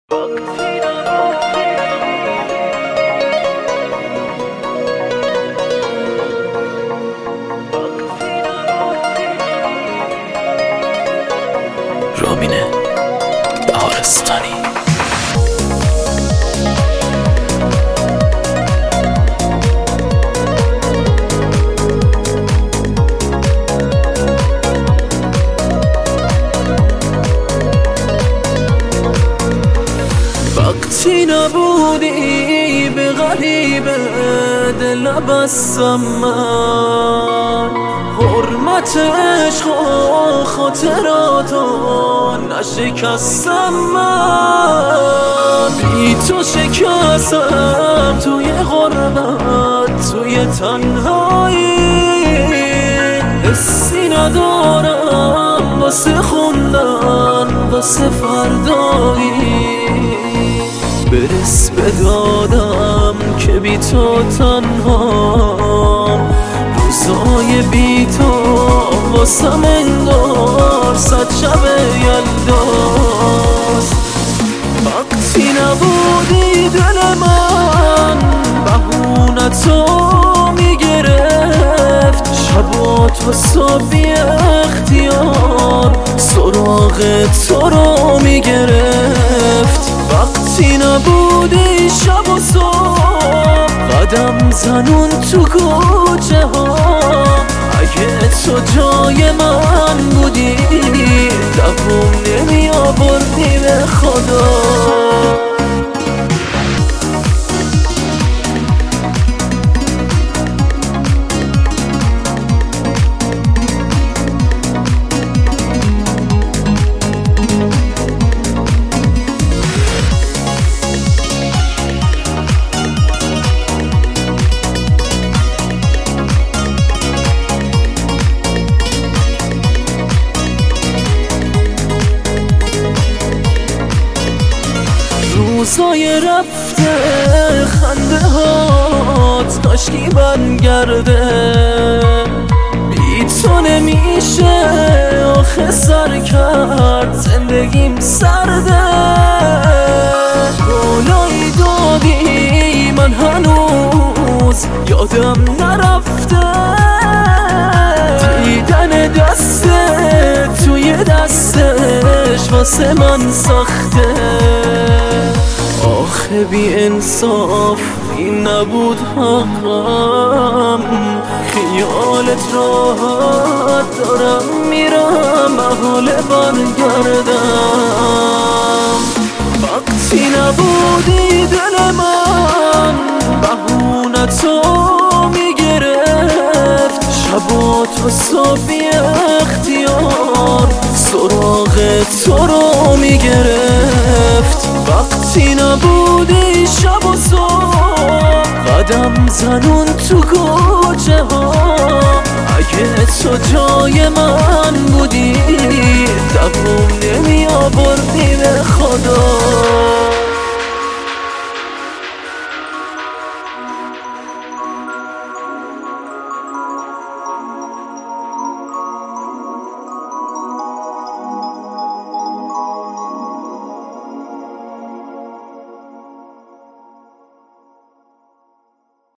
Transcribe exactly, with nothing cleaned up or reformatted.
رامین بهارستانی. وقتی نبودی به غریبه دل بستم من، حرمت عشق و خاطراتو نشکستم من. بی تو شکستم توی غربت، توی تنهایی، حسی ندارم واسه خوندن واسه فردایی. برس به دادم که بی تو تنهام، روزای بی تو واسم انگار صد شب یلداست. وقتی نبودی دل من بهونتو میگرفت، شبات واسه بی اختیار سراغ تو رو میگرفت. وقتی نبودی شب و صبح قدم زنون تو کوچه ها، اگه تو جای من بودی دووم نمی آوردی به خدا. روزای رفته خنده هات کاشکی برگرده، بی تو نمیشه آخه سر کرد زندگیم سرده. گلایی دادی من هنوز یادم نرفته، دیدن دسته توی دستش واسه من سخته. آخه بی انصاف این نبود حقم، خیالت راحت دارم میرم محاله برگردم. وقتی نبودی دل من بهونتو میگرفت، شبات واسه بی اختیار سراغ تو رو میگرفت. وقتی نبودی شب و صبح قدم زنون تو کوچه ها، اگه تو جای من بودی دووم نمی آوردی به خدا.